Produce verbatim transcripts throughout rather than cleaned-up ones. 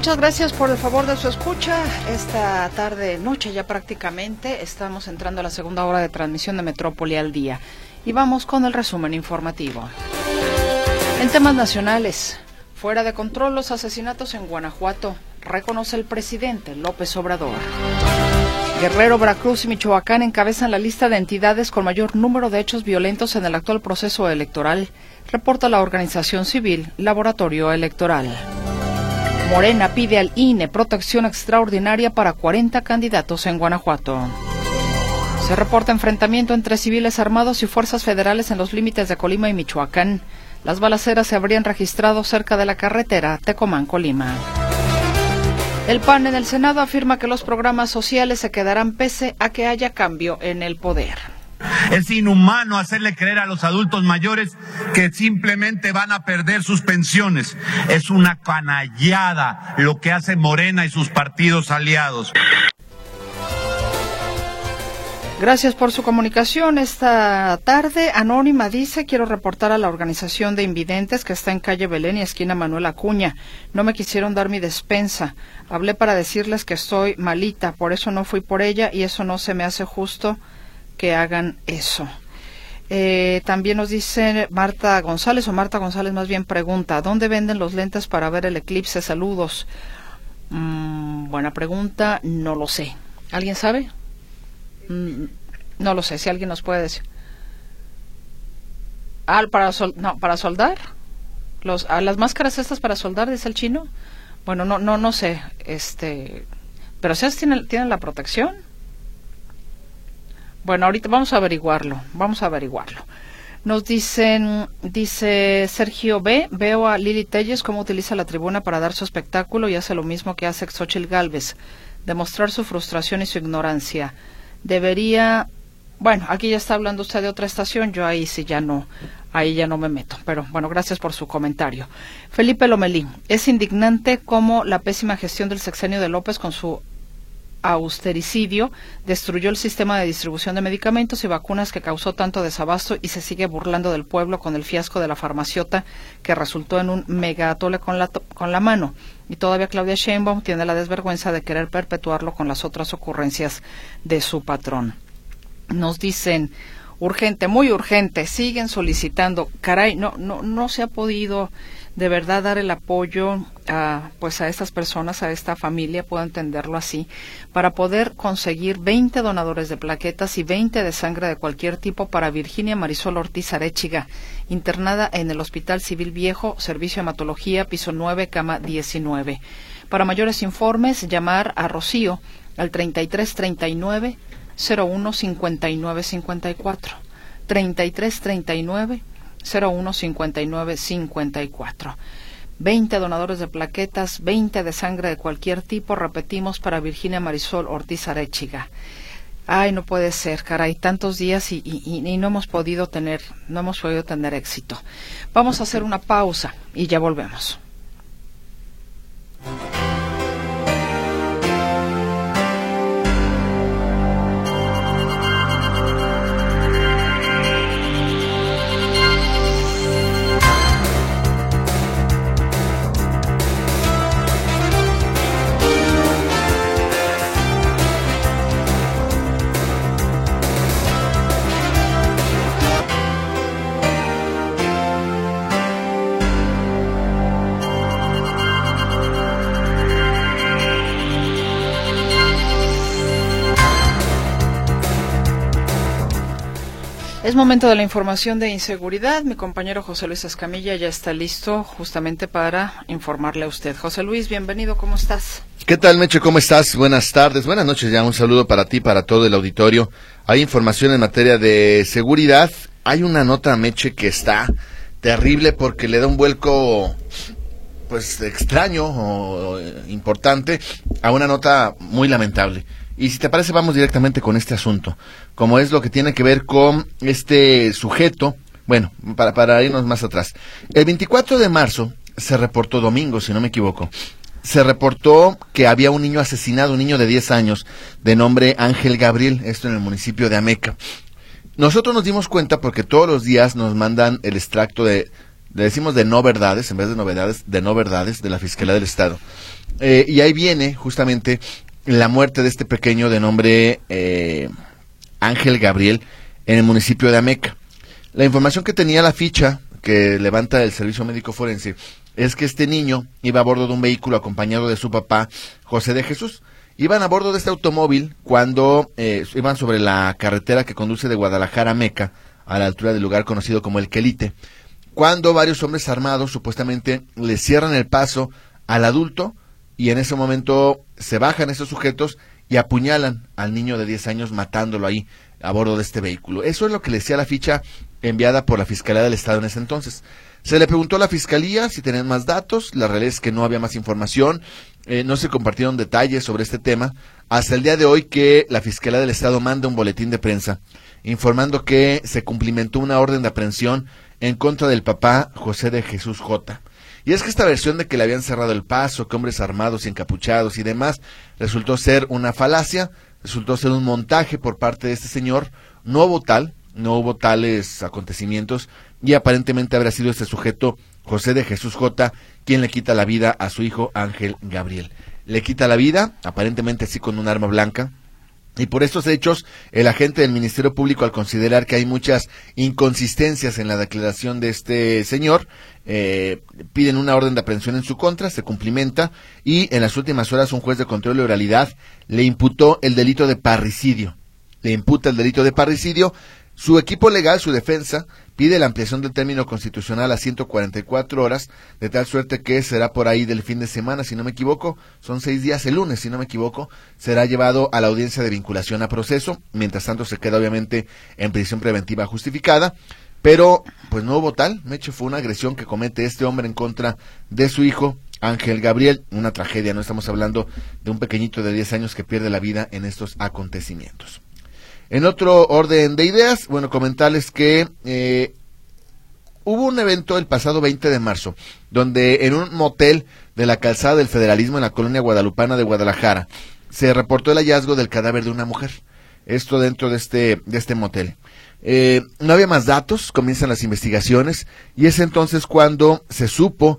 Muchas gracias por el favor de su escucha. Esta tarde, noche ya prácticamente, estamos entrando a la segunda hora de transmisión de Metrópoli al día. Y vamos con el resumen informativo. En temas nacionales, fuera de control los asesinatos en Guanajuato, reconoce el presidente López Obrador. Guerrero, Veracruz y Michoacán encabezan la lista de entidades con mayor número de hechos violentos en el actual proceso electoral, reporta la organización civil Laboratorio Electoral. Morena pide al I N E protección extraordinaria para cuarenta candidatos en Guanajuato. Se reporta enfrentamiento entre civiles armados y fuerzas federales en los límites de Colima y Michoacán. Las balaceras se habrían registrado cerca de la carretera Tecomán-Colima. El P A N en el Senado afirma que los programas sociales se quedarán pese a que haya cambio en el poder. Es inhumano hacerle creer a los adultos mayores que simplemente van a perder sus pensiones. Es una canallada lo que hace Morena y sus partidos aliados. Gracias por su comunicación. Esta tarde, Anónima dice, quiero reportar a la organización de invidentes que está en calle Belén y esquina Manuel Acuña. No me quisieron dar mi despensa. Hablé para decirles que estoy malita, por eso no fui por ella y eso no se me hace justo que hagan eso. Eh, también nos dice Marta González, o Marta González más bien pregunta, ¿dónde venden los lentes para ver el eclipse? Saludos. Mm, buena pregunta, no lo sé. ¿Alguien sabe? No lo sé, si alguien nos puede decir. Ah, para sol, no, para soldar. Los, a las máscaras estas para soldar, dice el chino. Bueno, no, no, no sé. Este, pero ¿sabes tienen, tienen la protección? Bueno, ahorita vamos a averiguarlo. Vamos a averiguarlo. Nos dicen, dice Sergio B. Veo a Lili Telles cómo utiliza la tribuna para dar su espectáculo y hace lo mismo que hace Xóchitl Gálvez, demostrar su frustración y su ignorancia. Debería, bueno, aquí ya está hablando usted de otra estación, yo ahí sí ya no, ahí ya no me meto, pero bueno, gracias por su comentario. Felipe Lomelí, es indignante cómo la pésima gestión del sexenio de López con su austericidio destruyó el sistema de distribución de medicamentos y vacunas que causó tanto desabasto y se sigue burlando del pueblo con el fiasco de la farmaciota que resultó en un mega atole con la, con la mano. Y todavía Claudia Sheinbaum tiene la desvergüenza de querer perpetuarlo con las otras ocurrencias de su patrón. Nos dicen, urgente, muy urgente, siguen solicitando, caray, no, no, no se ha podido de verdad dar el apoyo a, pues a estas personas, a esta familia, puedo entenderlo así, para poder conseguir veinte donadores de plaquetas y veinte de sangre de cualquier tipo para Virginia Marisol Ortiz Arechiga, internada en el Hospital Civil Viejo, Servicio de Hematología, piso nueve, cama diecinueve. Para mayores informes, llamar a Rocío al treinta y tres treinta y nueve cero uno cincuenta y nueve cincuenta y cuatro, treinta y tres treinta y nueve cero uno cincuenta y nueve cincuenta y cuatro. veinte donadores de plaquetas, veinte de sangre de cualquier tipo, repetimos, para Virginia Marisol Ortiz Arechiga. Ay, no puede ser, caray, tantos días y, y, y no hemos podido tener, no hemos podido tener éxito. Vamos a hacer una pausa y ya volvemos. Es momento de la información de inseguridad. Mi compañero José Luis Escamilla ya está listo justamente para informarle a usted. José Luis, bienvenido, ¿cómo estás? ¿Qué tal, Meche? ¿Cómo estás? Buenas tardes, buenas noches ya. Un saludo para ti, para todo el auditorio. Hay información en materia de seguridad. Hay una nota, Meche, que está terrible porque le da un vuelco, pues, extraño o importante a una nota muy lamentable. Y si te parece, vamos directamente con este asunto, como es lo que tiene que ver con este sujeto. Bueno, para, para irnos más atrás. El veinticuatro de marzo se reportó, domingo, si no me equivoco, se reportó que había un niño asesinado, un niño de diez años, de nombre Ángel Gabriel, esto en el municipio de Ameca. Nosotros nos dimos cuenta porque todos los días nos mandan el extracto de le decimos de no verdades, en vez de novedades, de no verdades, de la Fiscalía del Estado. Eh, y ahí viene justamente la muerte de este pequeño de nombre eh, Ángel Gabriel en el municipio de Ameca. La información que tenía la ficha que levanta el Servicio Médico Forense es que este niño iba a bordo de un vehículo acompañado de su papá, José de Jesús. Iban a bordo de este automóvil cuando eh, iban sobre la carretera que conduce de Guadalajara a Meca, a la altura del lugar conocido como El Quelite, cuando varios hombres armados supuestamente le cierran el paso al adulto y en ese momento se bajan esos sujetos y apuñalan al niño de diez años matándolo ahí a bordo de este vehículo. Eso es lo que le decía la ficha enviada por la Fiscalía del Estado en ese entonces. Se le preguntó a la Fiscalía si tenían más datos, la realidad es que no había más información, eh, no se compartieron detalles sobre este tema, hasta el día de hoy que la Fiscalía del Estado manda un boletín de prensa informando que se cumplimentó una orden de aprehensión en contra del papá José de Jesús J. Y es que esta versión de que le habían cerrado el paso, que hombres armados y encapuchados y demás, resultó ser una falacia, resultó ser un montaje por parte de este señor, no hubo tal, no hubo tales acontecimientos y aparentemente habrá sido este sujeto, José de Jesús J., quien le quita la vida a su hijo Ángel Gabriel. Le quita la vida, aparentemente así con un arma blanca, y por estos hechos, el agente del Ministerio Público, al considerar que hay muchas inconsistencias en la declaración de este señor, eh, piden una orden de aprehensión en su contra, se cumplimenta, y en las últimas horas un juez de control de oralidad le imputó el delito de parricidio. Le imputa el delito de parricidio. Su equipo legal, su defensa, pide la ampliación del término constitucional a ciento cuarenta y cuatro horas, de tal suerte que será por ahí del fin de semana, si no me equivoco, son seis días, el lunes, si no me equivoco, será llevado a la audiencia de vinculación a proceso, mientras tanto se queda obviamente en prisión preventiva justificada, pero pues no hubo tal, Meche, fue una agresión que comete este hombre en contra de su hijo, Ángel Gabriel, una tragedia, no estamos hablando de un pequeñito de diez años que pierde la vida en estos acontecimientos. En otro orden de ideas, bueno, comentarles que eh, hubo un evento el pasado veinte de marzo, donde en un motel de la Calzada del Federalismo en la colonia guadalupana de Guadalajara, se reportó el hallazgo del cadáver de una mujer. Esto dentro de este, de este motel. Eh, no había más datos, comienzan las investigaciones, y es entonces cuando se supo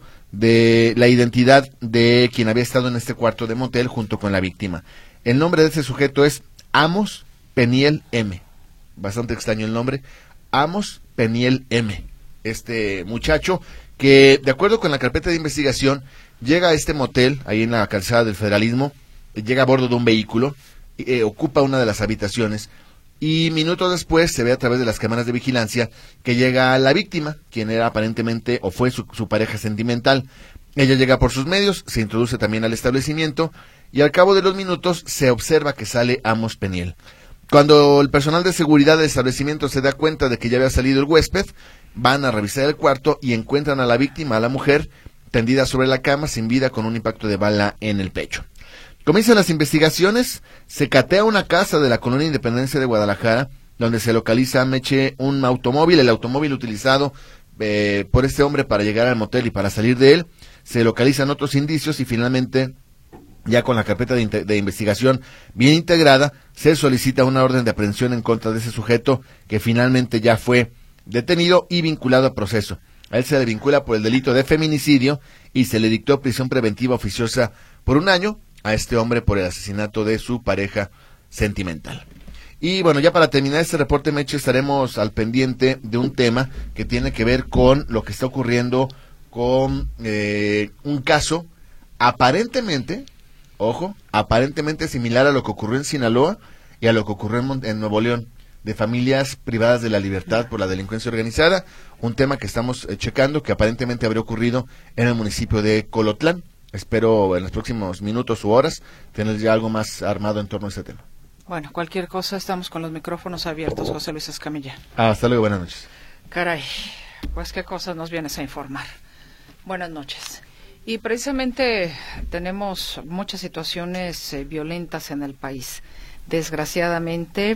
de la identidad de quien había estado en este cuarto de motel junto con la víctima. El nombre de ese sujeto es Amos Peniel M. Bastante extraño el nombre. Amos Peniel M. Este muchacho que, de acuerdo con la carpeta de investigación, llega a este motel, ahí en la Calzada del Federalismo, llega a bordo de un vehículo, eh, ocupa una de las habitaciones, y minutos después se ve a través de las cámaras de vigilancia que llega la víctima, quien era aparentemente o fue su, su pareja sentimental. Ella llega por sus medios, se introduce también al establecimiento, y al cabo de los minutos se observa que sale Amos Peniel. Cuando el personal de seguridad del establecimiento se da cuenta de que ya había salido el huésped, van a revisar el cuarto y encuentran a la víctima, a la mujer, tendida sobre la cama, sin vida, con un impacto de bala en el pecho. Comienzan las investigaciones, se catea una casa de la colonia Independencia de Guadalajara, donde se localiza, Meche, un automóvil, el automóvil utilizado eh, por este hombre para llegar al motel y para salir de él. Se localizan otros indicios y finalmente, ya con la carpeta de, de investigación bien integrada, se solicita una orden de aprehensión en contra de ese sujeto, que finalmente ya fue detenido y vinculado a proceso. A él se le vincula por el delito de feminicidio y se le dictó prisión preventiva oficiosa por un año a este hombre por el asesinato de su pareja sentimental. Y bueno, ya para terminar este reporte, Meche, estaremos al pendiente de un tema que tiene que ver con lo que está ocurriendo con eh, un caso aparentemente, ojo, aparentemente similar a lo que ocurrió en Sinaloa y a lo que ocurrió en, en Nuevo León, de familias privadas de la libertad por la delincuencia organizada, un tema que estamos eh, checando, que aparentemente habría ocurrido en el municipio de Colotlán. Espero en los próximos minutos u horas tener ya algo más armado en torno a este tema. Bueno, cualquier cosa, estamos con los micrófonos abiertos, José Luis Escamilla. Ah, hasta luego, buenas noches. Caray, pues qué cosas nos vienes a informar. Buenas noches. Y precisamente tenemos muchas situaciones eh, violentas en el país. Desgraciadamente,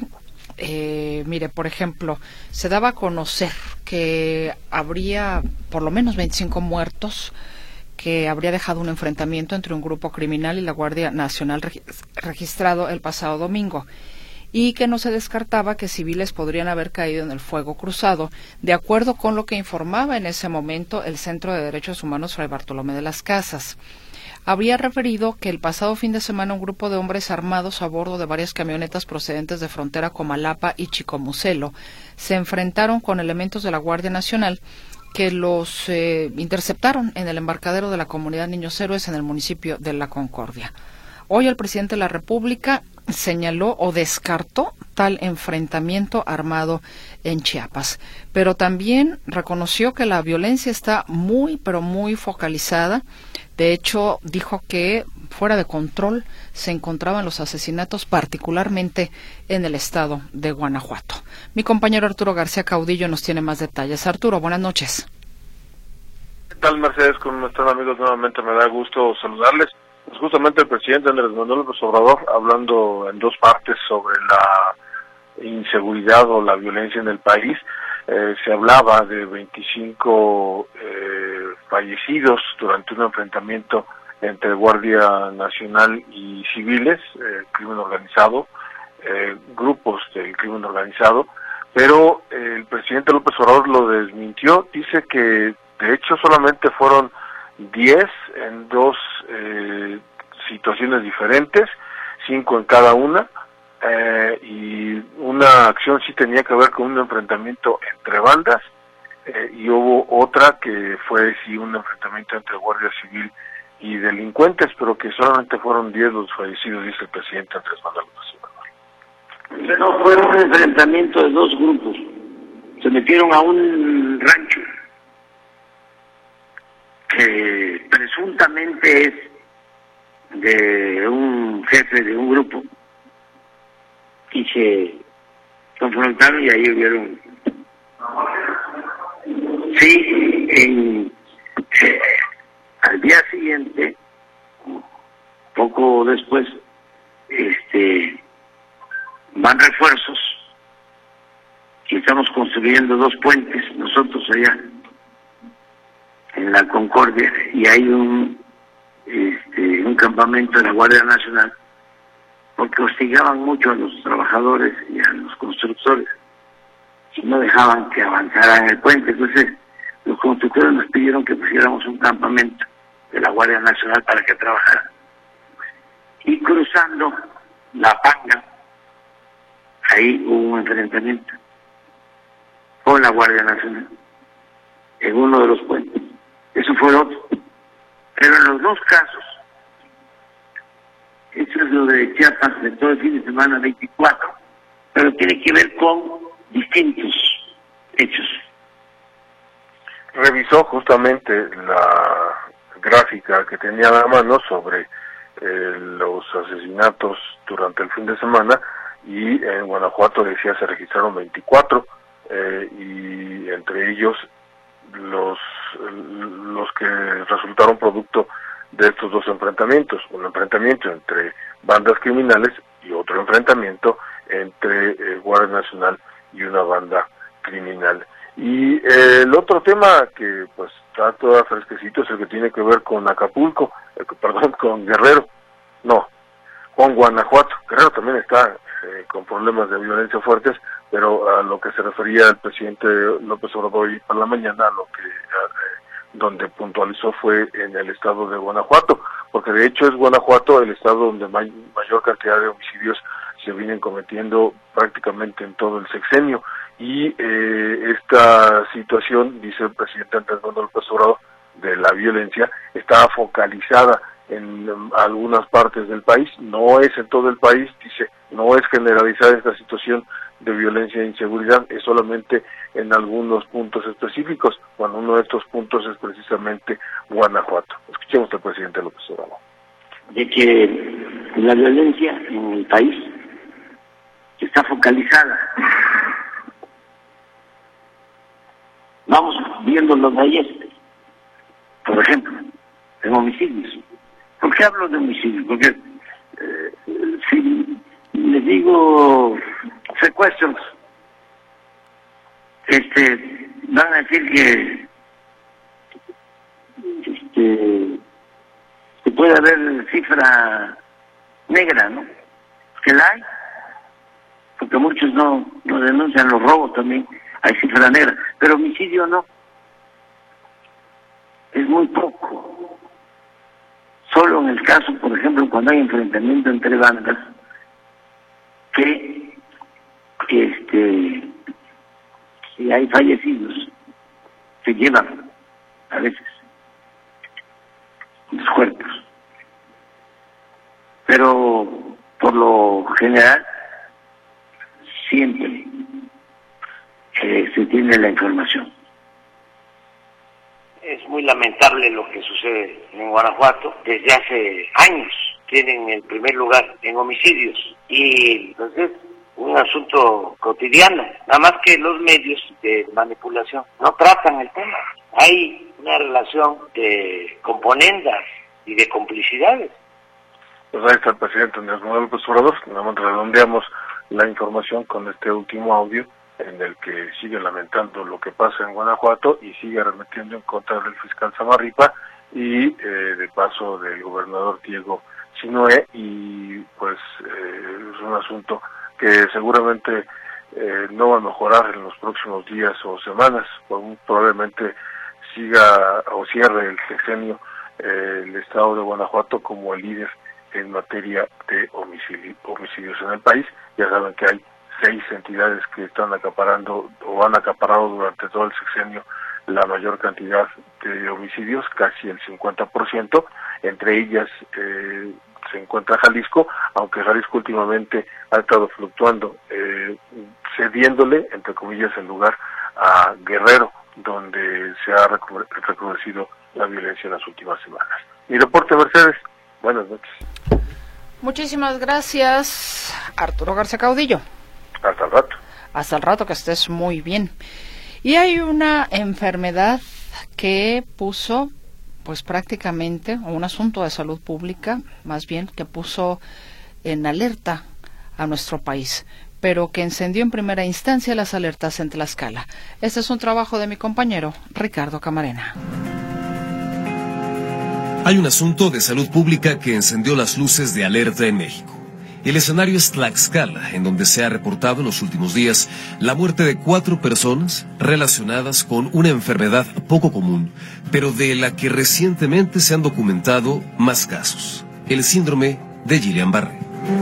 eh, mire, por ejemplo, se daba a conocer que habría por lo menos veinticinco muertos, que habría dejado un enfrentamiento entre un grupo criminal y la Guardia Nacional regi- registrado el pasado domingo. y que no se descartaba que civiles podrían haber caído en el fuego cruzado, de acuerdo con lo que informaba en ese momento el Centro de Derechos Humanos Fray Bartolomé de las Casas. Habría referido que el pasado fin de semana un grupo de hombres armados a bordo de varias camionetas procedentes de frontera Comalapa y Chicomucelo se enfrentaron con elementos de la Guardia Nacional que los eh, interceptaron en el embarcadero de la comunidad Niños Héroes en el municipio de La Concordia. Hoy el presidente de la República señaló o descartó tal enfrentamiento armado en Chiapas, pero también reconoció que la violencia está muy, pero muy focalizada. De hecho, dijo que fuera de control se encontraban los asesinatos, particularmente en el estado de Guanajuato. Mi compañero Arturo García Caudillo nos tiene más detalles. Arturo, buenas noches. ¿Qué tal, Mercedes? Con nuestros amigos nuevamente me da gusto saludarles. Pues justamente el presidente Andrés Manuel López Obrador, hablando en dos partes sobre la inseguridad o la violencia en el país, eh, se hablaba de veinticinco eh, fallecidos durante un enfrentamiento entre Guardia Nacional y civiles, eh, crimen organizado, eh, grupos del crimen organizado, pero eh, el presidente López Obrador lo desmintió, dice que de hecho solamente fueron diez en dos eh, situaciones diferentes, cinco en cada una, eh, y una acción sí tenía que ver con un enfrentamiento entre bandas, eh, y hubo otra que fue sí un enfrentamiento entre Guardia Civil y delincuentes, pero que solamente fueron diez los fallecidos, dice el presidente Andrés Manuel López Obrador. No, fue un enfrentamiento de dos grupos, se metieron a un rancho que presuntamente es de un jefe de un grupo y se confrontaron y ahí hubieron sí en, eh, al día siguiente, poco después, este van refuerzos y estamos construyendo dos puentes nosotros allá en La Concordia, y hay un este, un campamento de la Guardia Nacional porque hostigaban mucho a los trabajadores y a los constructores y no dejaban que avanzaran el puente. Entonces los constructores nos pidieron que pusiéramos un campamento de la Guardia Nacional para que trabajaran, y cruzando La Panga ahí hubo un enfrentamiento con la Guardia Nacional en uno de los puentes. Eso fue otro. Pero en los dos casos, eso es lo de Chiapas, de todo el fin de semana veinticuatro, pero tiene que ver con distintos hechos. Revisó justamente la gráfica que tenía a la mano sobre eh, los asesinatos durante el fin de semana, y en Guanajuato decía se registraron veinticuatro, eh, y entre ellos los los que resultaron producto de estos dos enfrentamientos, un enfrentamiento entre bandas criminales y otro enfrentamiento entre eh, Guardia Nacional y una banda criminal. Y eh, el otro tema que pues está todo fresquecito es el que tiene que ver con Acapulco, eh, perdón, con Guerrero, no, con Guanajuato. Guerrero también está eh, con problemas de violencia fuertes, pero a lo que se refería el presidente López Obrador hoy por la mañana, lo que eh, donde puntualizó fue en el estado de Guanajuato, porque de hecho es Guanajuato el estado donde may, mayor cantidad de homicidios se vienen cometiendo prácticamente en todo el sexenio, y eh, esta situación, dice el presidente Andrés Manuel López Obrador, de la violencia, está focalizada en um, algunas partes del país, no es en todo el país, dice, no es generalizada esta situación de violencia e inseguridad, es solamente en algunos puntos específicos, cuando uno de estos puntos es precisamente Guanajuato. Escuchemos al presidente López Obrador. De que la violencia en el país está focalizada. Vamos viendo los de ayer, por ejemplo, en homicidios. ¿Por qué hablo de homicidios? Porque eh, si les digo secuestros, este, van a decir que este, que puede haber cifra negra, ¿no? Que la hay, porque muchos no, no denuncian los robos también, hay cifra negra, pero homicidio no. Es muy poco. Solo en el caso, por ejemplo, cuando hay enfrentamiento entre bandas, que este si hay fallecidos, se llevan a veces los cuerpos. Pero por lo general siempre eh, se tiene la información. Es muy lamentable lo que sucede en Guanajuato. Desde hace años tienen el primer lugar en homicidios y pues es un asunto cotidiano, nada más que los medios de manipulación no tratan el tema. Hay una relación de componendas y de complicidades. Pues ahí está el presidente Andrés Manuel López Obrador. Nada más redondeamos la información con este último audio en el que sigue lamentando lo que pasa en Guanajuato y sigue arremetiendo en contra del fiscal Samarripa y eh, de paso del gobernador Diego Sinue, y pues eh, es un asunto que seguramente eh, no va a mejorar en los próximos días o semanas. Probablemente siga o cierre el sexenio eh, el estado de Guanajuato como el líder en materia de homicidio, homicidios en el país. Ya saben que hay seis entidades que están acaparando o han acaparado durante todo el sexenio la mayor cantidad de homicidios, casi el cincuenta por ciento, entre ellas eh, se encuentra Jalisco, aunque Jalisco últimamente ha estado fluctuando, eh, cediéndole, entre comillas, el lugar a Guerrero, donde se ha recrudecido la violencia en las últimas semanas. Mi reporte, Mercedes. Buenas noches. Muchísimas gracias, Arturo García Caudillo. Hasta el rato. Hasta el rato, que estés muy bien. Y hay una enfermedad que puso, pues prácticamente, o un asunto de salud pública, más bien, que puso en alerta a nuestro país, pero que encendió en primera instancia las alertas en Tlaxcala. Este es un trabajo de mi compañero Ricardo Camarena. Hay un asunto de salud pública que encendió las luces de alerta en México. El escenario es Tlaxcala, en donde se ha reportado en los últimos días la muerte de cuatro personas relacionadas con una enfermedad poco común, pero de la que recientemente se han documentado más casos: el síndrome de Guillain-Barré.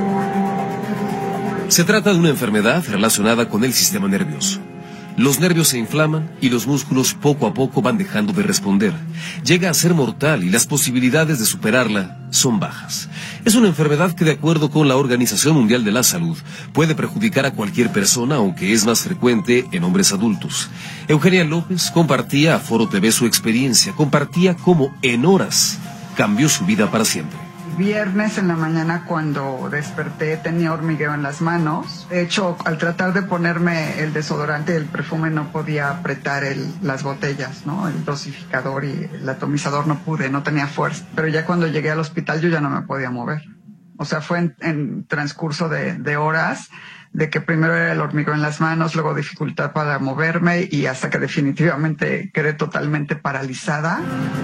Se trata de una enfermedad relacionada con el sistema nervioso. Los nervios se inflaman y los músculos poco a poco van dejando de responder. Llega a ser mortal y las posibilidades de superarla son bajas. Es una enfermedad que, de acuerdo con la Organización Mundial de la Salud, puede perjudicar a cualquier persona, aunque es más frecuente en hombres adultos. Eugenia López compartía a Foro T V su experiencia, compartía cómo en horas cambió su vida para siempre. Viernes en la mañana, cuando desperté, tenía hormigueo en las manos. De hecho, al tratar de ponerme el desodorante y el perfume, no podía apretar el, las botellas, ¿no? El dosificador y el atomizador no pude, no tenía fuerza. Pero ya cuando llegué al hospital yo ya no me podía mover. O sea, fue en, en transcurso de, de horas, de que primero era el hormigueo en las manos, luego dificultad para moverme y hasta que definitivamente quedé totalmente paralizada.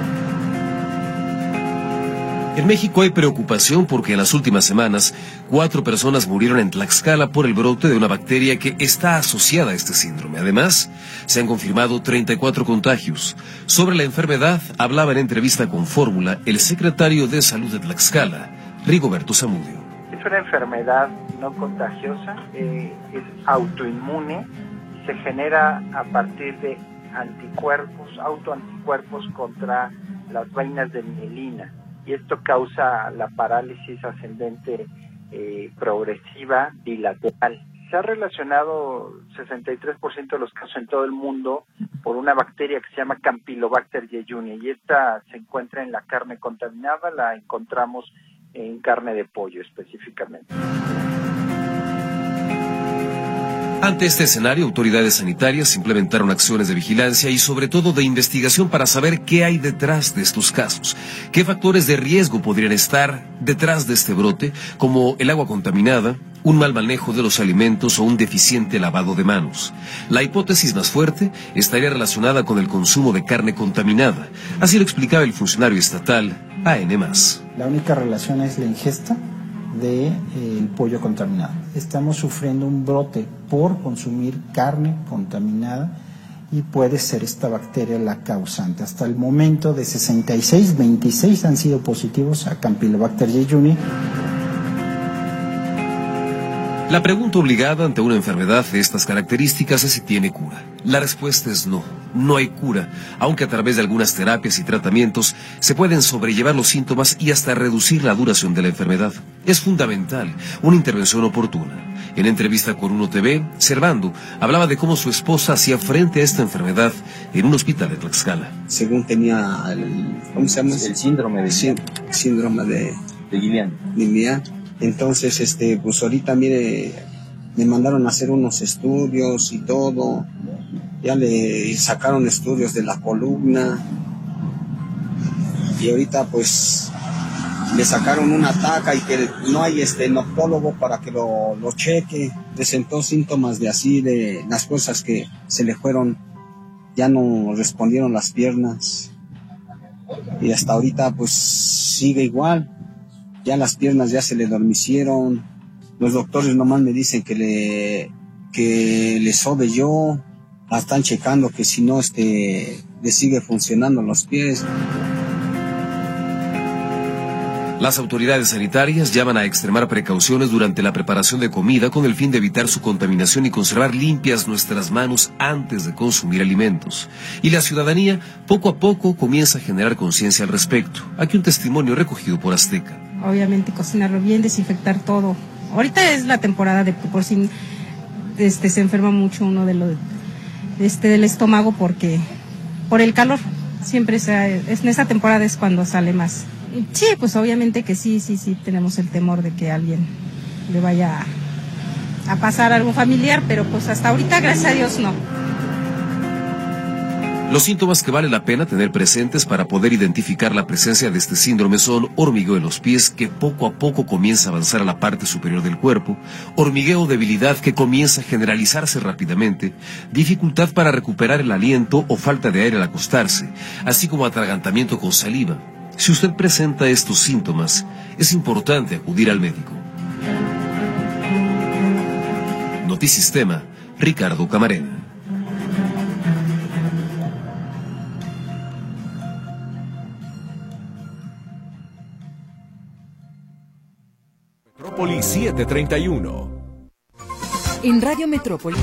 En México hay preocupación porque en las últimas semanas cuatro personas murieron en Tlaxcala por el brote de una bacteria que está asociada a este síndrome. Además, se han confirmado treinta y cuatro contagios. Sobre la enfermedad hablaba en entrevista con Fórmula el secretario de Salud de Tlaxcala, Rigoberto Zamudio. Es una enfermedad no contagiosa, eh, es autoinmune, se genera a partir de anticuerpos, autoanticuerpos contra las vainas de mielina. Y esto causa la parálisis ascendente eh, progresiva bilateral. Se ha relacionado sesenta y tres por ciento de los casos en todo el mundo por una bacteria que se llama Campylobacter jejuni, y esta se encuentra en la carne contaminada, la encontramos en carne de pollo específicamente. Ante este escenario, autoridades sanitarias implementaron acciones de vigilancia y sobre todo de investigación para saber qué hay detrás de estos casos, qué factores de riesgo podrían estar detrás de este brote, como el agua contaminada, un mal manejo de los alimentos o un deficiente lavado de manos. La hipótesis más fuerte estaría relacionada con el consumo de carne contaminada, así lo explicaba el funcionario estatal A N más. La única relación es la ingesta de eh, el pollo contaminado. Estamos sufriendo un brote por consumir carne contaminada y puede ser esta bacteria la causante. Hasta el momento de sesenta y seis, veintiséis han sido positivos a Campylobacter jejuni. La pregunta obligada ante una enfermedad de estas características es si tiene cura. La respuesta es no, no hay cura, aunque a través de algunas terapias y tratamientos se pueden sobrellevar los síntomas y hasta reducir la duración de la enfermedad. Es fundamental una intervención oportuna. En entrevista con Uno T V, Servando hablaba de cómo su esposa hacía frente a esta enfermedad en un hospital de Tlaxcala. Según tenía el, ¿cómo se llama? El síndrome de sí, síndrome de, de Guillain. Guillain. Entonces, este, pues ahorita, mire, me mandaron a hacer unos estudios y todo. Ya le sacaron estudios de la columna. Y ahorita, pues, le sacaron una taca y que no hay este noctólogo para que lo, lo cheque. Presentó síntomas de así, de las cosas que se le fueron, ya no respondieron las piernas. Y hasta ahorita, pues, sigue igual. Ya las piernas ya se le dormicieron. Los doctores nomás me dicen que le que le sobe yo. La están checando que si no este le sigue funcionando los pies. Las autoridades sanitarias llaman a extremar precauciones durante la preparación de comida con el fin de evitar su contaminación y conservar limpias nuestras manos antes de consumir alimentos. Y la ciudadanía poco a poco comienza a generar conciencia al respecto. Aquí un testimonio recogido por Azteca. Obviamente cocinarlo bien, desinfectar todo. Ahorita es la temporada de que por si este, se enferma mucho uno de lo, este, del estómago porque por el calor. Siempre se, es, en esa temporada es cuando sale más. Sí, pues obviamente que sí, sí, sí, tenemos el temor de que a alguien le vaya a, a pasar algo familiar, pero pues hasta ahorita, gracias a Dios, no. Los síntomas que vale la pena tener presentes para poder identificar la presencia de este síndrome son hormigueo en los pies, que poco a poco comienza a avanzar a la parte superior del cuerpo, hormigueo o debilidad que comienza a generalizarse rápidamente, dificultad para recuperar el aliento o falta de aire al acostarse, así como atragantamiento con saliva. Si usted presenta estos síntomas, es importante acudir al médico. Notisistema, Ricardo Camarena. Metrópoli setecientos treinta y uno. En Radio Metrópoli.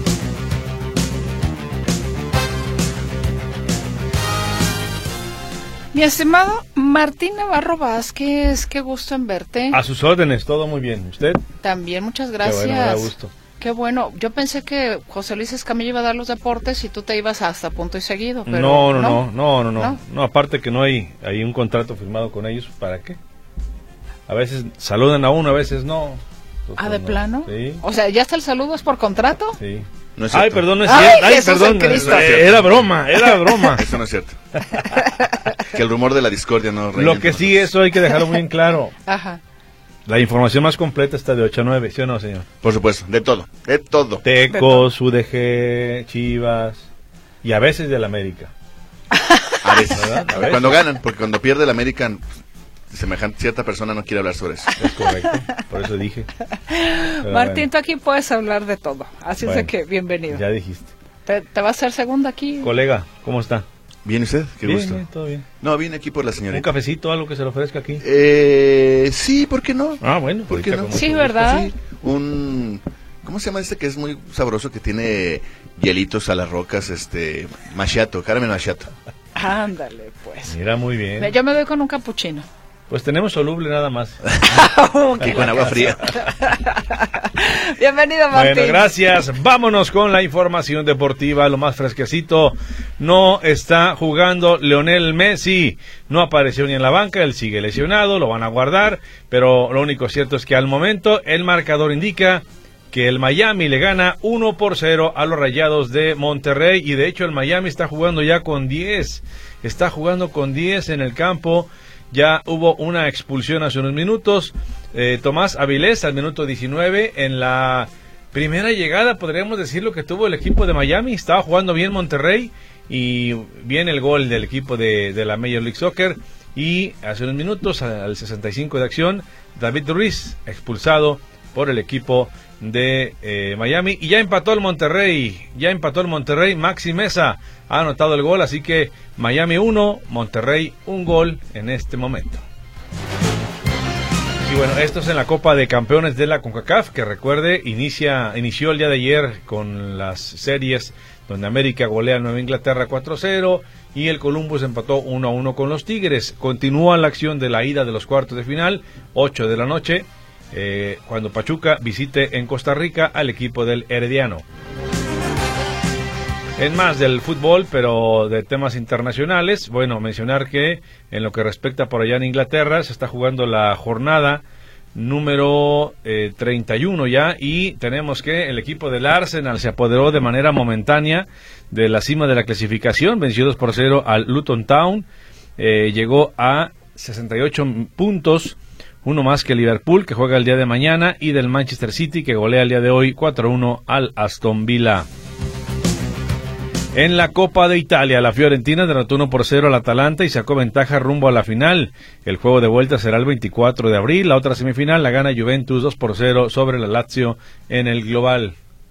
Mi estimado Martín Navarro Vázquez, qué gusto en verte. A sus órdenes, todo muy bien. ¿Usted? También, muchas gracias. Qué bueno, me da gusto. Qué bueno. Yo pensé que José Luis Escamilla iba a dar los deportes y tú te ibas hasta punto y seguido. Pero no, no, no, no, no, no, no. No, aparte que no hay, hay un contrato firmado con ellos, ¿para qué? A veces saludan a uno, a veces no. Entonces, ¿Ah, de no. plano? Sí. O sea, ¿ya está el saludo es por contrato? Sí. No es Ay, cierto. perdón, no es Ay, cierto. Ay, Jesús perdón. en Cristo. Eh, Era broma, era broma. Eso no es cierto. Que el rumor de la discordia no reine. Lo que sí, eso hay que dejarlo muy en claro. Ajá. La información más completa está de ocho a nueve, ¿sí o no, señor? Por supuesto, de todo, de todo. Tecos, U D G, Chivas y a veces del América. A veces. ¿Verdad? A veces. Cuando ganan, porque cuando pierde el American, semejante cierta persona no quiere hablar sobre eso. Es correcto, por eso dije. Pero Martín, bueno. tú aquí puedes hablar de todo, así Bueno, es de que bienvenido. Ya dijiste. ¿Te, te vas a hacer segunda aquí? Colega, ¿cómo está? ¿Bien usted? Qué Bien, gusto. bien, todo bien. No, vine aquí por la ¿Un señorita. cafecito, algo que se le ofrezca aquí? Eh, sí, ¿por qué no? Ah, bueno, ¿Por qué ahorita no? con mucho Sí, gusto. ¿verdad? Sí, un... ¿Cómo se llama este que es muy sabroso, que tiene hielitos a las rocas? Este... Macchiato, caramel macchiato. Ándale, pues. Mira, muy bien. Yo me doy con un capuchino. Pues tenemos soluble nada más. Y con agua fría. Bienvenido, Martín. Bueno, gracias. Vámonos con la información deportiva, lo más fresquecito. No está jugando Lionel Messi. No apareció ni en la banca, él sigue lesionado, lo van a guardar. Pero lo único cierto es que al momento el marcador indica que el Miami le gana uno por cero a los Rayados de Monterrey. Y de hecho el Miami está jugando ya con diez. Está jugando con diez en el campo. Ya hubo una expulsión hace unos minutos. Eh, Tomás Avilés al minuto diecinueve en la primera llegada, podríamos decirlo, que tuvo el equipo de Miami. Estaba jugando bien Monterrey y viene el gol del equipo de, de la Major League Soccer Y hace unos minutos, al sesenta y cinco de acción, David Ruiz, expulsado por el equipo de eh, Miami. Y ya empató el Monterrey, ya empató el Monterrey. Maxi Meza ha anotado el gol, así que Miami uno, Monterrey un gol en este momento. Y bueno, esto es en la Copa de Campeones de la CONCACAF, que recuerde, inicia, inició el día de ayer con las series donde América golea a Nueva Inglaterra cuatro cero y el Columbus empató uno a uno con los Tigres. Continúa la acción de la ida de los cuartos de final, ocho de la noche, eh, cuando Pachuca visite en Costa Rica al equipo del Herediano. En más del fútbol, pero de temas internacionales, bueno, mencionar que en lo que respecta por allá en Inglaterra, se está jugando la jornada número eh, treinta y uno ya, y tenemos que el equipo del Arsenal se apoderó de manera momentánea de la cima de la clasificación, venció dos por cero al Luton Town, eh, llegó a sesenta y ocho puntos, uno más que Liverpool, que juega el día de mañana, y del Manchester City, que golea el día de hoy cuatro a uno al Aston Villa. En la Copa de Italia, la Fiorentina derrotó uno por cero al Atalanta y sacó ventaja rumbo a la final. El juego de vuelta será el veinticuatro de abril. La otra semifinal la gana Juventus dos por cero sobre la Lazio en el global.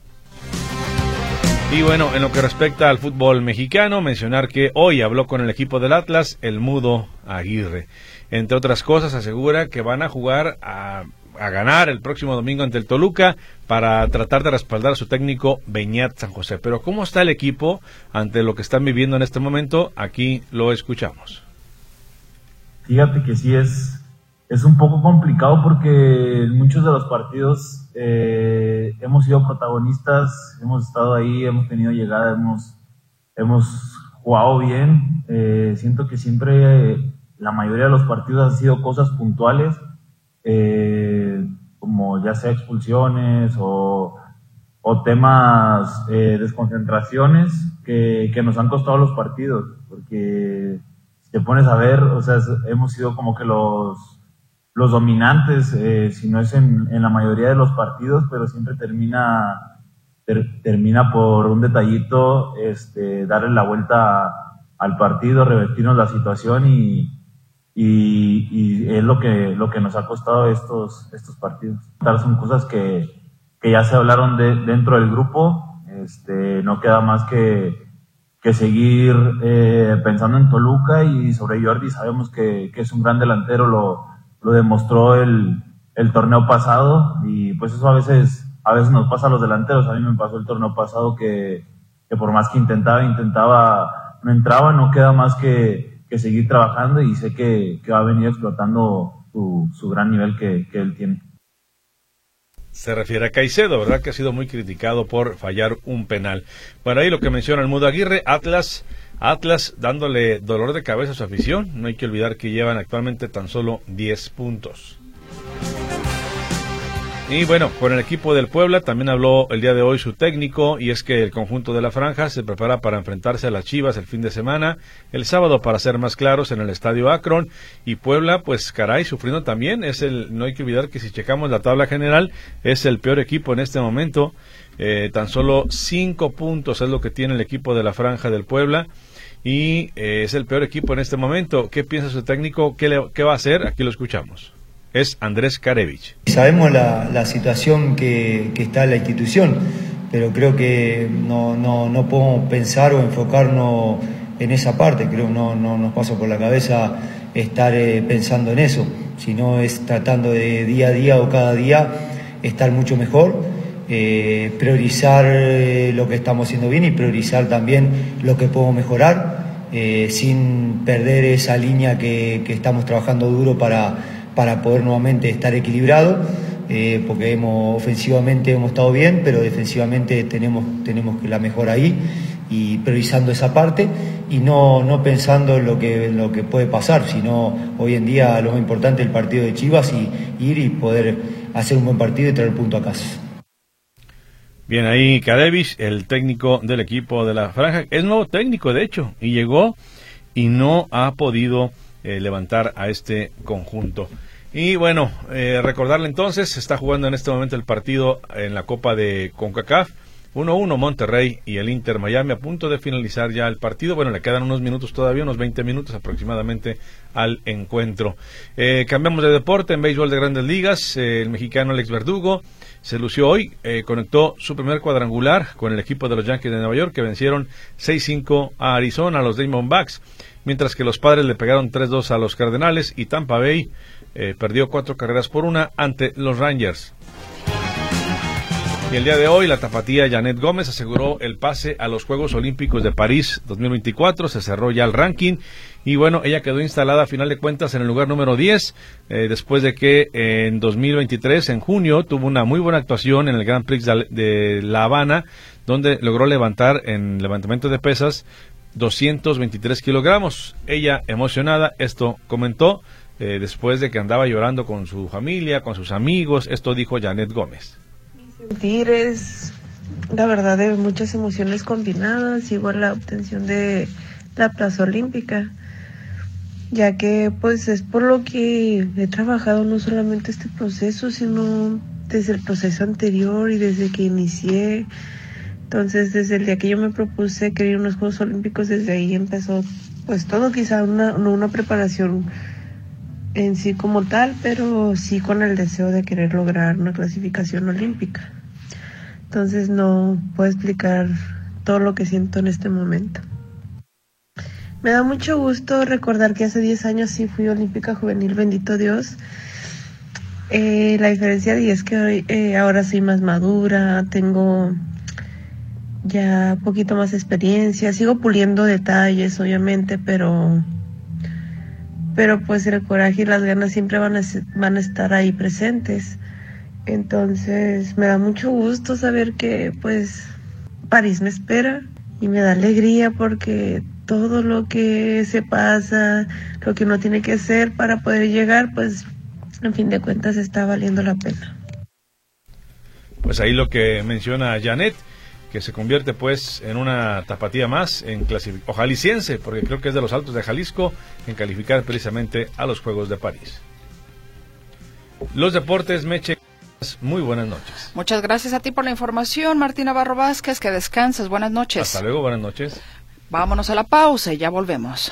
Y bueno, en lo que respecta al fútbol mexicano, mencionar que hoy habló con el equipo del Atlas el Mudo Aguirre. Entre otras cosas, asegura que van a jugar a... a ganar el próximo domingo ante el Toluca para tratar de respaldar a su técnico Beñat San José. Pero ¿cómo está el equipo ante lo que están viviendo en este momento? Aquí lo escuchamos. Fíjate que sí es, es un poco complicado porque en muchos de los partidos eh, hemos sido protagonistas, hemos estado ahí, hemos tenido llegada, hemos, hemos jugado bien. Eh, siento que siempre eh, la mayoría de los partidos han sido cosas puntuales. Eh, como ya sea expulsiones o, o temas, eh, desconcentraciones que, que nos han costado los partidos, porque si te pones a ver, o sea, hemos sido como que los, los dominantes, eh, si no es en, en la mayoría de los partidos, pero siempre termina, ter, termina por un detallito, este, darle la vuelta al partido, revertirnos la situación y Y, y es lo que lo que nos ha costado estos estos partidos. Son cosas que, que ya se hablaron de, dentro del grupo. Este, no queda más que, que seguir eh, pensando en Toluca, y sobre Jordi sabemos que, que es un gran delantero, lo, lo demostró el, el torneo pasado, y pues eso a veces a veces nos pasa a los delanteros. A mí me pasó el torneo pasado que, que por más que intentaba, intentaba, no entraba. No queda más que que seguir trabajando, y sé que, que va a venir explotando su, su gran nivel que, que él tiene. Se refiere a Caicedo, ¿verdad? Que ha sido muy criticado por fallar un penal. Bueno, ahí lo que menciona el Mudo Aguirre, Atlas, Atlas dándole dolor de cabeza a su afición. No hay que olvidar que llevan actualmente tan solo diez puntos. Y bueno, con el equipo del Puebla también habló el día de hoy su técnico, y es que el conjunto de la Franja se prepara para enfrentarse a las Chivas el fin de semana, el sábado para ser más claros en el Estadio Akron, y Puebla pues caray sufriendo también. Es el, no hay que olvidar que si checamos la tabla general es el peor equipo en este momento, eh, tan solo cinco puntos es lo que tiene el equipo de la Franja del Puebla, y eh, es el peor equipo en este momento. ¿Qué piensa su técnico? ¿Qué, le, qué va a hacer? Aquí lo escuchamos. Es Andrés Karevich. Sabemos la, la situación que, que está la institución, pero creo que no, no, no podemos pensar o enfocarnos en esa parte. Creo que no, no nos pasa por la cabeza estar eh, pensando en eso, sino es tratando de día a día o cada día estar mucho mejor, eh, priorizar eh, lo que estamos haciendo bien y priorizar también lo que podemos mejorar, eh, sin perder esa línea que, que estamos trabajando duro para para poder nuevamente estar equilibrado, eh, porque hemos, ofensivamente hemos estado bien, pero defensivamente tenemos, tenemos que la mejora ahí, y priorizando esa parte y no, no pensando en lo que, en lo que puede pasar, sino hoy en día lo más importante es el partido de Chivas, y ir y poder hacer un buen partido y traer el punto a casa. Bien, ahí Karevich, el técnico del equipo de la Franja, es nuevo técnico de hecho, y llegó y no ha podido Eh, levantar a este conjunto. Y bueno, eh, recordarle entonces, se está jugando en este momento el partido en la Copa de CONCACAF. uno uno Monterrey y el Inter Miami, a punto de finalizar ya el partido. Bueno, le quedan unos minutos todavía, unos veinte minutos aproximadamente al encuentro. Eh, cambiamos de deporte. En béisbol de Grandes Ligas, eh, el mexicano Alex Verdugo se lució hoy, eh, conectó su primer cuadrangular con el equipo de los Yankees de Nueva York, que vencieron seis cinco a Arizona, a los Diamondbacks, mientras que los Padres le pegaron tres dos a los Cardenales y Tampa Bay eh, perdió cuatro carreras por una ante los Rangers. Y el día de hoy la tapatía Janet Gómez aseguró el pase a los Juegos Olímpicos de París dos mil veinticuatro, se cerró ya el ranking y bueno, ella quedó instalada a final de cuentas en el lugar número diez, eh, después de que eh, en dos mil veintitrés, en junio, tuvo una muy buena actuación en el Grand Prix de La Habana, donde logró levantar en levantamiento de pesas doscientos veintitrés kilogramos. Ella, emocionada, esto comentó eh, después de que andaba llorando con su familia, con sus amigos. Esto dijo Janet Gómez. Sentir es, la verdad, de muchas emociones combinadas, igual la obtención de la plaza olímpica, ya que pues es por lo que he trabajado no solamente este proceso, sino desde el proceso anterior y desde que inicié. Entonces, desde el día que yo me propuse querer unos Juegos Olímpicos, desde ahí empezó pues todo, quizá una, no una preparación en sí como tal, pero sí con el deseo de querer lograr una clasificación olímpica. Entonces no puedo explicar todo lo que siento en este momento. Me da mucho gusto recordar que hace diez años sí fui olímpica juvenil, bendito Dios. Eh, la diferencia de es que hoy, eh, ahora soy más madura, tengo ya poquito más experiencia, sigo puliendo detalles obviamente, pero... pero pues el coraje y las ganas siempre van a, van a estar ahí presentes. Entonces me da mucho gusto saber que pues París me espera y me da alegría porque todo lo que se pasa, lo que uno tiene que hacer para poder llegar, pues en fin de cuentas está valiendo la pena. Pues ahí lo que menciona Janet, que se convierte pues en una tapatía más en clasific- o jalisciense, porque creo que es de los Altos de Jalisco, en calificar precisamente a los Juegos de París. Los deportes, Meche, muy buenas noches. Muchas gracias a ti por la información, Martín Navarro Vázquez, que descanses, buenas noches. Hasta luego, buenas noches. Vámonos a la pausa y ya volvemos.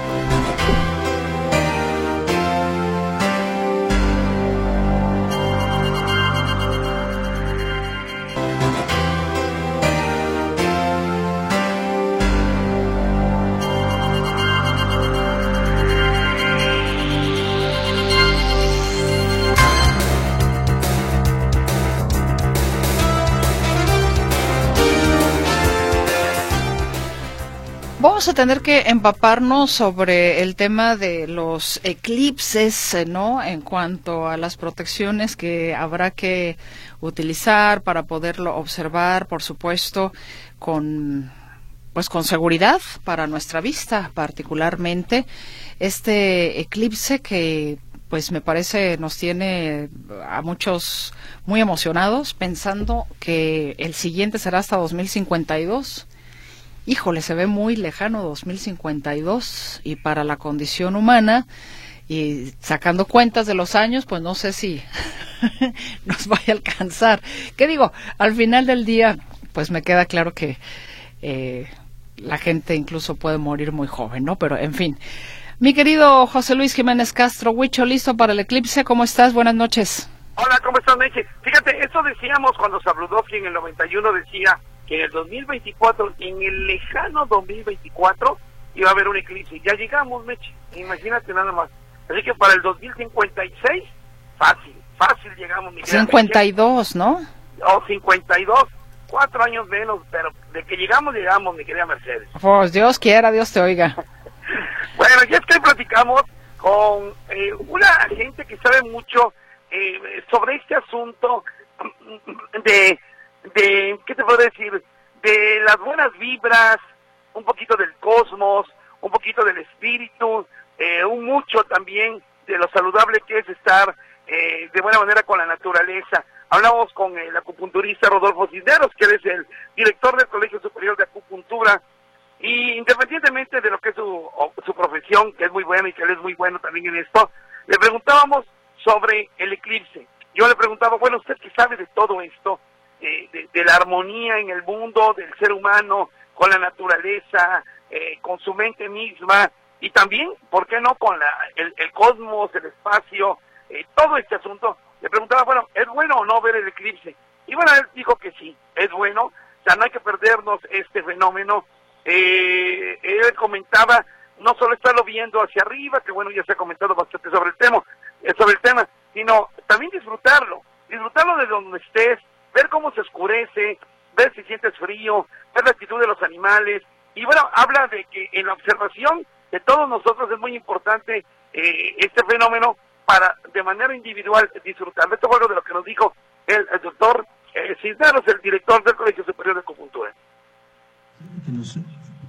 Vamos a tener que empaparnos sobre el tema de los eclipses, ¿no? En cuanto a las protecciones que habrá que utilizar para poderlo observar, por supuesto, con pues con seguridad para nuestra vista, particularmente este eclipse que pues me parece nos tiene a muchos muy emocionados, pensando que el siguiente será hasta dos mil cincuenta y dos. Híjole, se ve muy lejano dos mil cincuenta y dos, y para la condición humana, y sacando cuentas de los años, pues no sé si nos vaya a alcanzar. ¿Qué digo? Al final del día, pues me queda claro que eh, la gente incluso puede morir muy joven, ¿no? Pero, en fin. Mi querido José Luis Jiménez Castro, Huicho, ¿listo para el eclipse? ¿Cómo estás? Buenas noches. Hola, ¿cómo estás, Meche? Fíjate, eso decíamos cuando Sabludowski en el noventa y uno decía que en el dos mil veinticuatro, en el lejano dos mil veinticuatro, iba a haber un eclipse. Ya llegamos, Meche, imagínate nada más. Así que para el dos mil cincuenta y seis, fácil, fácil llegamos. Mi cincuenta y dos, ¿no? O cincuenta y dos, cuatro años menos, pero de que llegamos, llegamos, mi querida Mercedes. Pues Dios quiera, Dios te oiga. Bueno, ya es que platicamos con eh, una gente que sabe mucho eh, sobre este asunto de... de, ¿qué te puedo decir? De las buenas vibras, un poquito del cosmos, un poquito del espíritu, eh, un mucho también de lo saludable que es estar eh, de buena manera con la naturaleza. Hablamos con el acupunturista Rodolfo Cisneros, que es el director del Colegio Superior de Acupuntura, y independientemente de lo que es su, su profesión, que es muy buena y que él es muy bueno también en esto, le preguntábamos sobre el eclipse. Yo le preguntaba, bueno, usted que sabe de todo esto, de, de, de la armonía en el mundo, del ser humano, con la naturaleza, eh, con su mente misma, y también, ¿por qué no?, con la, el, el cosmos, el espacio, eh, todo este asunto. Le preguntaba, bueno, ¿es bueno o no ver el eclipse? Y bueno, él dijo que sí, es bueno, o sea, no hay que perdernos este fenómeno. Eh, él comentaba, no solo estarlo viendo hacia arriba, que bueno, ya se ha comentado bastante sobre el tema, eh, sobre el tema, sino también disfrutarlo, disfrutarlo de donde estés, ver cómo se oscurece, ver si sientes frío, ver la actitud de los animales, y bueno, habla de que en la observación de todos nosotros es muy importante eh, este fenómeno para de manera individual disfrutar. Esto fue algo de lo que nos dijo el, el doctor eh, Cisneros, el director del Colegio Superior de Acupuntura. Que nos eh,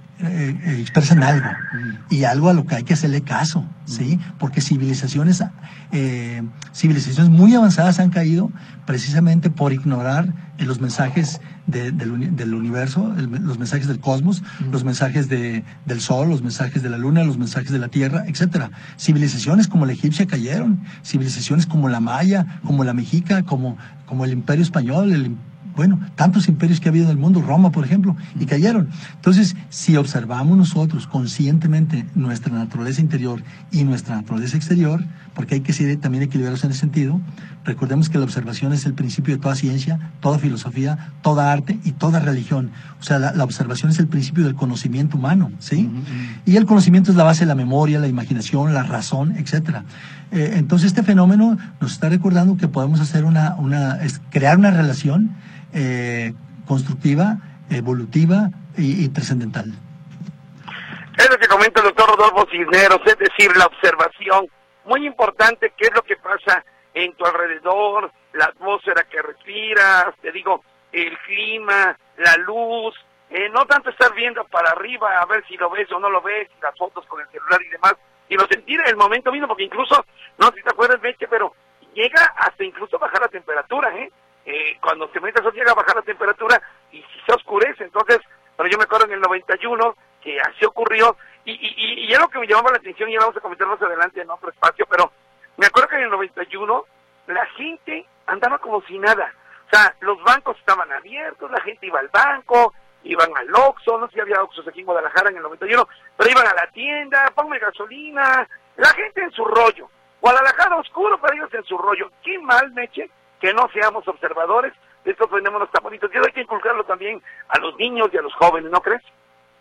eh, expresan algo, y algo a lo que hay que hacerle caso, ¿sí? Porque civilizaciones, eh, civilizaciones muy avanzadas han caído precisamente por ignorar eh, los mensajes de, del, del universo, el, los mensajes del cosmos, mm. los mensajes de, del sol, los mensajes de la luna, los mensajes de la tierra, etcétera. Civilizaciones como la egipcia cayeron, civilizaciones como la maya, como la mexica, como, como el imperio español, el bueno, tantos imperios que ha habido en el mundo, Roma, por ejemplo, y cayeron. Entonces, si observamos nosotros conscientemente nuestra naturaleza interior y nuestra naturaleza exterior, porque hay que ser también equilibrados en ese sentido, recordemos que la observación es el principio de toda ciencia, toda filosofía, toda arte y toda religión. O sea, la, la observación es el principio del conocimiento humano, ¿sí? Uh-huh. Y el conocimiento es la base de la memoria, la imaginación, la razón, etcétera. Eh, entonces, este fenómeno nos está recordando que podemos hacer una, una es crear una relación Eh, constructiva, evolutiva y, y trascendental. Es lo que comenta el doctor Rodolfo Cisneros, es decir, la observación, muy importante, qué es lo que pasa en tu alrededor, la atmósfera que respiras, te digo, el clima, la luz, eh, no tanto estar viendo para arriba a ver si lo ves o no lo ves, las fotos con el celular y demás, sino sentir el momento mismo, porque incluso, no sé si te acuerdas, Meche, pero llega hasta incluso bajar la temperatura, ¿eh? Eh, cuando se mete eso llega a bajar la temperatura y si se oscurece. Entonces, pero yo me acuerdo en el noventa y uno que así ocurrió, y, y, y es lo que me llamaba la atención, y ya vamos a comentar más adelante en otro espacio, pero me acuerdo que en el noventa y uno la gente andaba como si nada, o sea, los bancos estaban abiertos, la gente iba al banco, iban al Oxxo, no sé si había Oxxos aquí en Guadalajara en el noventa y uno, pero iban a la tienda, ponme gasolina, la gente en su rollo, Guadalajara oscuro, pero ellos en su rollo. Qué mal, Meche, que no seamos observadores de estos fenómenos tan bonitos. Y eso hay que inculcarlo también a los niños y a los jóvenes, ¿no crees?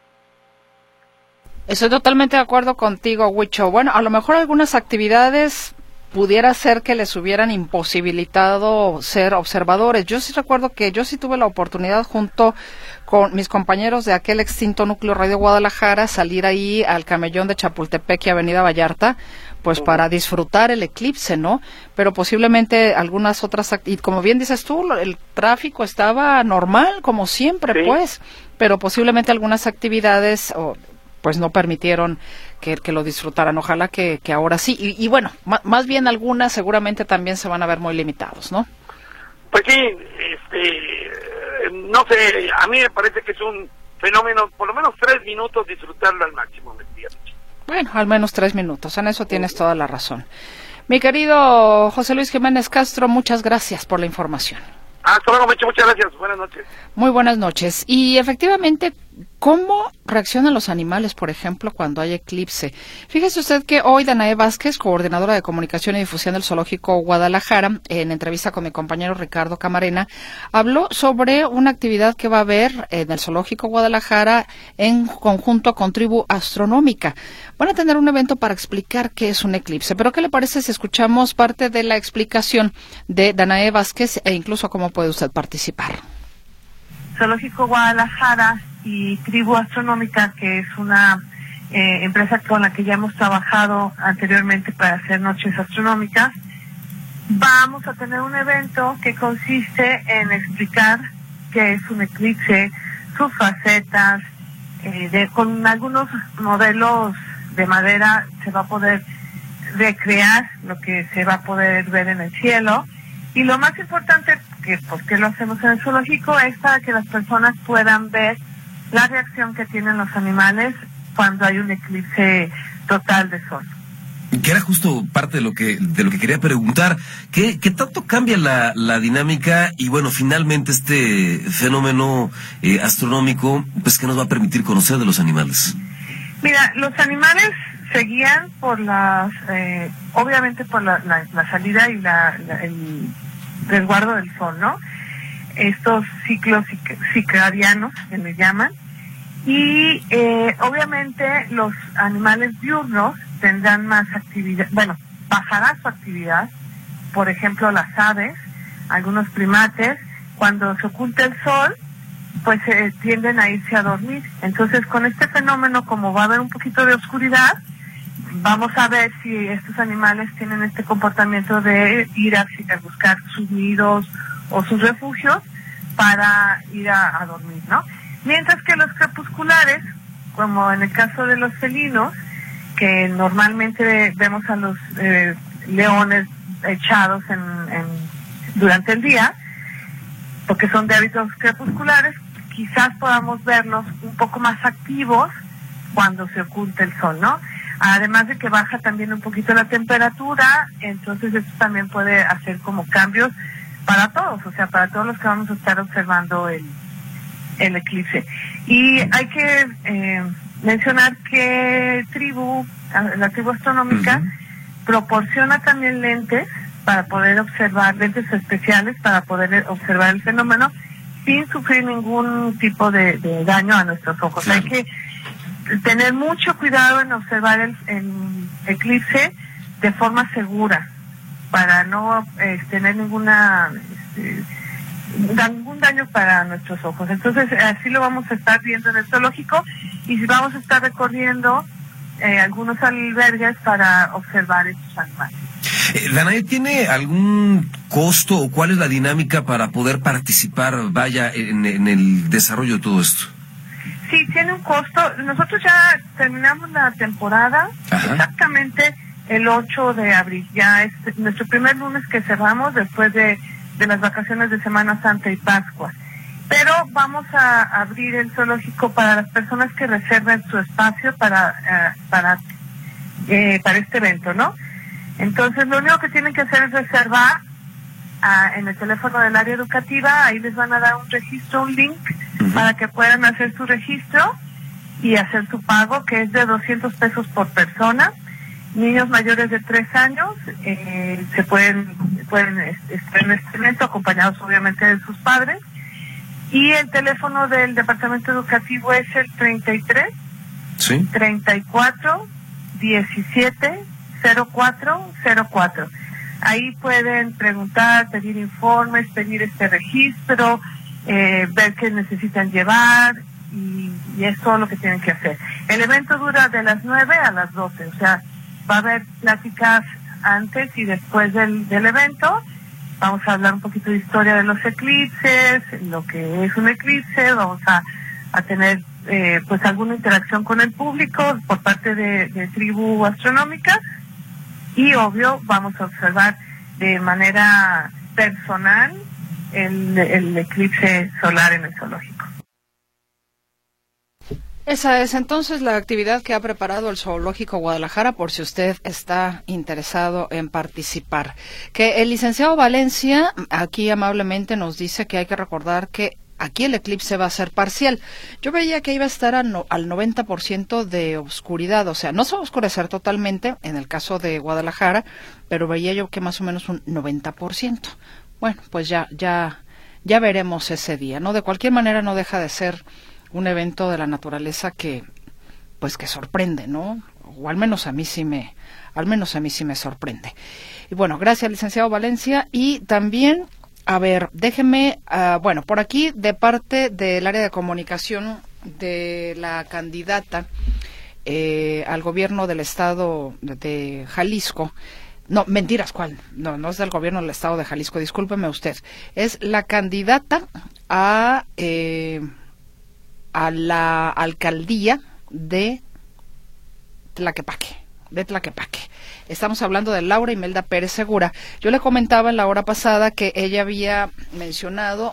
Estoy totalmente de acuerdo contigo, Huicho. Bueno, a lo mejor algunas actividades pudiera ser que les hubieran imposibilitado ser observadores. Yo sí recuerdo que yo sí tuve la oportunidad junto con mis compañeros de aquel extinto núcleo Radio Guadalajara salir ahí al camellón de Chapultepec y Avenida Vallarta, pues para disfrutar el eclipse, ¿no? Pero posiblemente algunas otras, y como bien dices tú, el tráfico estaba normal, como siempre, sí. Pues, pero posiblemente algunas actividades oh, pues no permitieron que, que lo disfrutaran. Ojalá que, que ahora sí, y, y bueno, m- más bien algunas seguramente también se van a ver muy limitados, ¿no? Pues sí, este, no sé, a mí me parece que es un fenómeno, por lo menos tres minutos disfrutarlo al máximo, me entiendes. Bueno, al menos tres minutos, en eso tienes toda la razón. Mi querido José Luis Jiménez Castro, muchas gracias por la información. Hasta luego, Meche, muchas gracias, buenas noches. Muy buenas noches. Y efectivamente, ¿cómo reaccionan los animales, por ejemplo, cuando hay eclipse? Fíjese usted que hoy Danae Vázquez, coordinadora de comunicación y difusión del Zoológico Guadalajara, en entrevista con mi compañero Ricardo Camarena, habló sobre una actividad que va a haber en el Zoológico Guadalajara en conjunto con Tribu Astronómica. Van a tener un evento para explicar qué es un eclipse. Pero ¿qué le parece si escuchamos parte de la explicación de Danae Vázquez e incluso cómo puede usted participar? Zoológico Guadalajara y Tribu Astronómica, que es una eh, empresa con la que ya hemos trabajado anteriormente para hacer noches astronómicas, vamos a tener un evento que consiste en explicar qué es un eclipse, sus facetas, eh, de, con algunos modelos de madera se va a poder recrear lo que se va a poder ver en el cielo. Y lo más importante, que por qué lo hacemos en el zoológico, es para que las personas puedan ver la reacción que tienen los animales cuando hay un eclipse total de sol. Que era justo parte de lo que de lo que quería preguntar. ¿Qué, qué tanto cambia la, la dinámica y, bueno, finalmente este fenómeno eh, astronómico, pues, que nos va a permitir conocer de los animales? Mira, los animales se guían por las, eh, obviamente por la, la, la salida y la, la, el resguardo del sol, ¿no? Estos ciclos circadianos que le llaman. Y eh, obviamente los animales diurnos tendrán más actividad, bueno, bajará su actividad. Por ejemplo, las aves, algunos primates, cuando se oculta el sol, pues eh, tienden a irse a dormir. Entonces, con este fenómeno, como va a haber un poquito de oscuridad, vamos a ver si estos animales tienen este comportamiento de ir a, a buscar sus nidos o sus refugios para ir a, a dormir, ¿no? Mientras que los crepusculares, como en el caso de los felinos, que normalmente vemos a los eh, leones echados en, en, durante el día, porque son de hábitos crepusculares, quizás podamos verlos un poco más activos cuando se oculta el sol, ¿no? Además de que baja también un poquito la temperatura, entonces esto también puede hacer como cambios para todos, o sea, para todos los que vamos a estar observando el, el eclipse. Y hay que eh, mencionar que tribu, la tribu astronómica, uh-huh, proporciona también lentes para poder observar, lentes especiales para poder observar el fenómeno sin sufrir ningún tipo de, de daño a nuestros ojos. Claro. Hay que tener mucho cuidado en observar el, el eclipse de forma segura para no eh, tener ninguna este, ningún daño para nuestros ojos. Entonces así lo vamos a estar viendo en el zoológico y vamos a estar recorriendo eh, algunos albergues para observar estos animales. Eh, Danae, ¿tiene algún costo o cuál es la dinámica para poder participar, vaya, en, en el desarrollo de todo esto? Sí, tiene un costo. Nosotros ya terminamos la temporada. Ajá. Exactamente el ocho de abril. Ya es nuestro primer lunes que cerramos después de, de las vacaciones de Semana Santa y Pascua. Pero vamos a abrir el zoológico para las personas que reserven su espacio para uh, para eh, para este evento, ¿no? Entonces lo único que tienen que hacer es reservar uh, en el teléfono del área educativa. Ahí les van a dar un registro, un link, uh-huh, para que puedan hacer su registro y hacer su pago, que es de doscientos pesos por persona. Niños mayores de tres años eh, se pueden pueden estar en este evento acompañados obviamente de sus padres. Y el teléfono del departamento educativo es el treinta y tres, ¿sí?, treinta y cuatro, diecisiete, cero cuatro cero cuatro. Ahí pueden preguntar, pedir informes, pedir este registro, eh, ver qué necesitan llevar y, y es todo lo que tienen que hacer. El evento dura de las nueve a las doce, o sea, va a haber pláticas antes y después del, del evento. Vamos a hablar un poquito de historia de los eclipses, lo que es un eclipse, vamos a, a tener eh, pues alguna interacción con el público por parte de, de tribu astronómica y obvio vamos a observar de manera personal el, el eclipse solar en el zoológico. Esa es entonces la actividad que ha preparado el Zoológico Guadalajara por si usted está interesado en participar. Que el licenciado Valencia aquí amablemente nos dice que hay que recordar que aquí el eclipse va a ser parcial. Yo veía que iba a estar a no, al noventa por ciento de oscuridad, o sea, no se va a oscurecer totalmente en el caso de Guadalajara, pero veía yo que más o menos un noventa por ciento. Bueno, pues ya ya ya veremos ese día, ¿no? De cualquier manera no deja de ser un evento de la naturaleza que pues que sorprende, ¿no? O al menos a mí sí me al menos a mí sí me sorprende. Y bueno, gracias licenciado Valencia. Y también, a ver, déjeme, uh, bueno, por aquí de parte del área de comunicación de la candidata eh, al gobierno del estado de Jalisco. No, mentiras, ¿cuál? No, no es del gobierno del estado de Jalisco, discúlpeme usted. Es la candidata a eh, a la alcaldía de Tlaquepaque, de Tlaquepaque. Estamos hablando de Laura Imelda Pérez Segura. Yo le comentaba en la hora pasada que ella había mencionado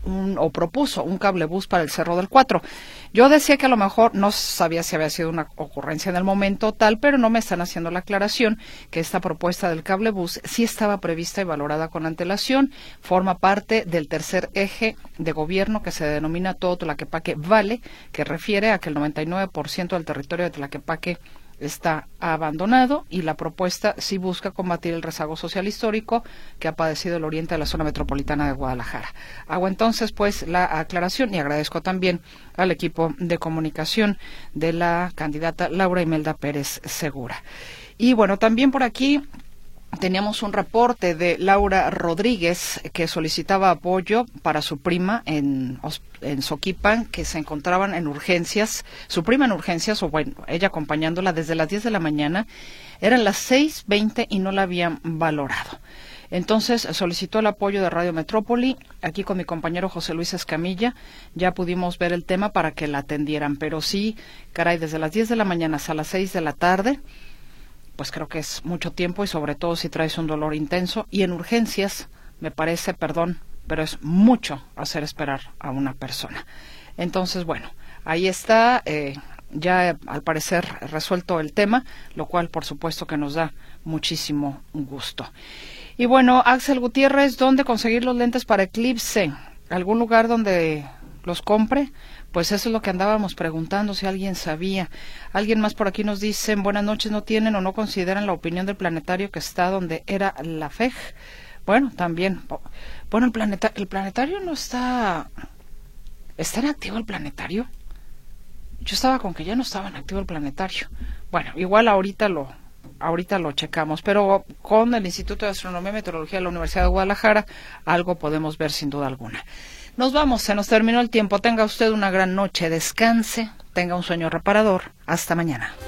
un, o propuso un cablebús para el Cerro del Cuatro. Yo decía que a lo mejor no sabía si había sido una ocurrencia en el momento tal, pero no me están haciendo la aclaración que esta propuesta del cablebús sí estaba prevista y valorada con antelación, forma parte del tercer eje de gobierno que se denomina Todo Tlaquepaque Vale, que refiere a que el noventa y nueve por ciento del territorio de Tlaquepaque está abandonado, y la propuesta sí busca combatir el rezago social histórico que ha padecido el oriente de la zona metropolitana de Guadalajara. Hago entonces pues la aclaración y agradezco también al equipo de comunicación de la candidata Laura Imelda Pérez Segura. Y bueno, también por aquí teníamos un reporte de Laura Rodríguez, que solicitaba apoyo para su prima en, en Soquipan, que se encontraban en urgencias, su prima en urgencias, o bueno, ella acompañándola desde las diez de la mañana, eran las seis veinte y no la habían valorado. Entonces solicitó el apoyo de Radio Metrópoli. Aquí con mi compañero José Luis Escamilla ya pudimos ver el tema para que la atendieran, pero sí, caray, desde las diez de la mañana hasta las seis de la tarde, pues creo que es mucho tiempo, y sobre todo si traes un dolor intenso, y en urgencias me parece, perdón, pero es mucho hacer esperar a una persona. Entonces, bueno, ahí está, eh, ya al parecer resuelto el tema, lo cual por supuesto que nos da muchísimo gusto. Y bueno, Axel Gutiérrez, ¿dónde conseguir los lentes para eclipse? ¿Algún lugar donde los compre? Pues eso es lo que andábamos preguntando, si alguien sabía. Alguien más por aquí nos dice, buenas noches, ¿no tienen o no consideran la opinión del planetario que está donde era la F E G? Bueno, también. Bueno, el, planeta, el planetario no está... ¿Está en activo el planetario? Yo estaba con que ya no estaba en activo el planetario. Bueno, igual ahorita lo... Ahorita lo checamos, pero con el Instituto de Astronomía y Meteorología de la Universidad de Guadalajara algo podemos ver sin duda alguna. Nos vamos, se nos terminó el tiempo. Tenga usted una gran noche, descanse, tenga un sueño reparador. Hasta mañana.